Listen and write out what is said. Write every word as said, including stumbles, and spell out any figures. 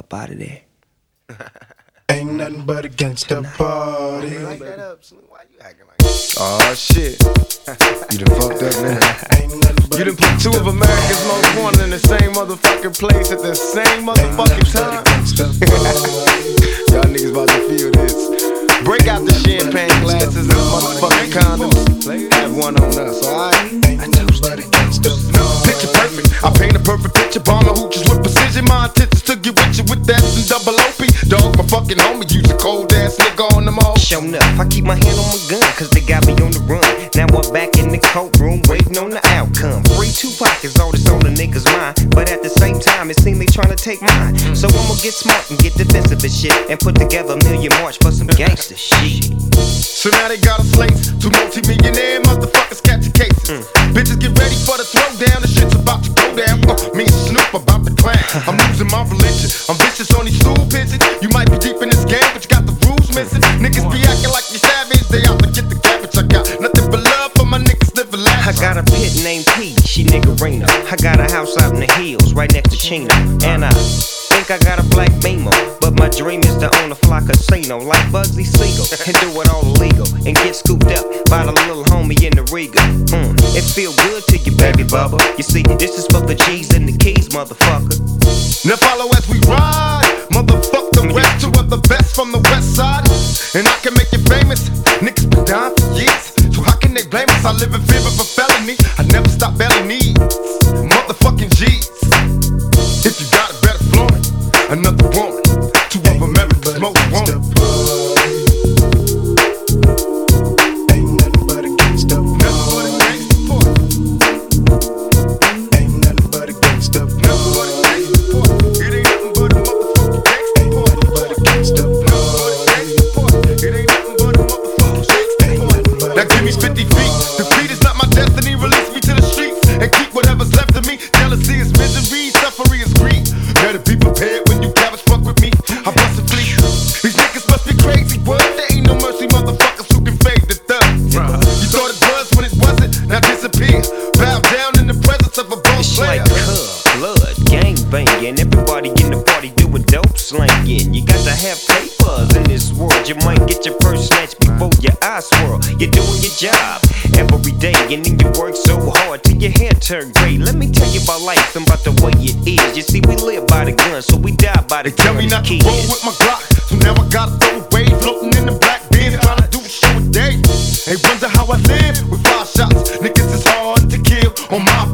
up out of there. Ain't nothing but a gangsta party. Like that up, why you acting like that? Oh shit. You done fucked up now. Ain't nothing but You done put two of America's most wanted in the same motherfucking place at the same motherfucking time. Y'all niggas about to feel this. Break out the champagne glasses and motherfucking condoms. Have one on us, alright? Picture perfect. I paint a perfect picture. Bomber hooches with precision. My intentions to get with you with that and double O P. Dog, my fucking homie. Use a cold ass nigga on them all. Show enough. I keep my hand on my gun, cause they got me on the run. Now I'm back in the courtroom, waiting on the outcome. Free Tupac is all that's on the niggas' mind. But at the same time, it seems they trying to take mine. So I'ma get smart and get defensive and shit, and put together a million march for some gangster shit. So now they got us slates. Two multi-millionaire motherfuckers catching cases. Mm. Bitches get ready for the throwdown. The shit's about to go down. Uh, me and Snoop about to clown. I'm losing my religion. I'm vicious on these stool pigeons. You might be deep in this game, but you got the rules missing. Niggas be acting like you savage. They out to get the cabbage. I got nothing but love for my niggas living lavish. I got a pit named P, she niggerina. I got a house out in the hills, right next to Chino. And I think I got a black Beamer, but my dream is to own a fly casino like Bugsy Siegel and do it all illegal and get scooped up by the little homie in the Riga. Mm, it feel good to you, baby bubba. You see, this is for the G's and the keys, motherfucker. Now follow as we ride, motherfuck the rest. Two of the best from the west side, and I can make you famous. Niggas been down for years, so how can they blame us? I live in fear of a felony. I never stop belly needs, motherfucking G's. If you got it, better flaunt it. Another woman, two of America's most wanted. Ain't nothing but a gangsta party. Ain't nothing but a gangsta party. It ain't nothing but a motherfucking gangsta party. It ain't nothing but a motherfucking gangsta party. Now give me fifty feet. Defeat is not my destiny. Release me to the streets and keep whatever's left of me. Jealousy is misery, suffering is greed. Better be prepared when you cabbage fuck with me. I bust a fleet. These niggas must be crazy. What? There ain't no mercy, motherfuckers who can fade the thug. You thought it was when it wasn't. Now disappear. Bow down in the presence of a boss It's player. like cub, blood, gang banging. Everybody in the party doing dope slanging. You got to have papers in this world. You might get your first snatch before your eyes swirl. You're doing your job every day, and then you work so hard till your hair turn gray. Let me tell you about life and about the way it is. You see, we live by the gun, so we die by the They tell gun. me not to kids. roll with my Glock, so now I gotta throw away. Floating in the black bin, trying to do a show a day. They wonder how I live with five shots. Niggas is hard to kill on my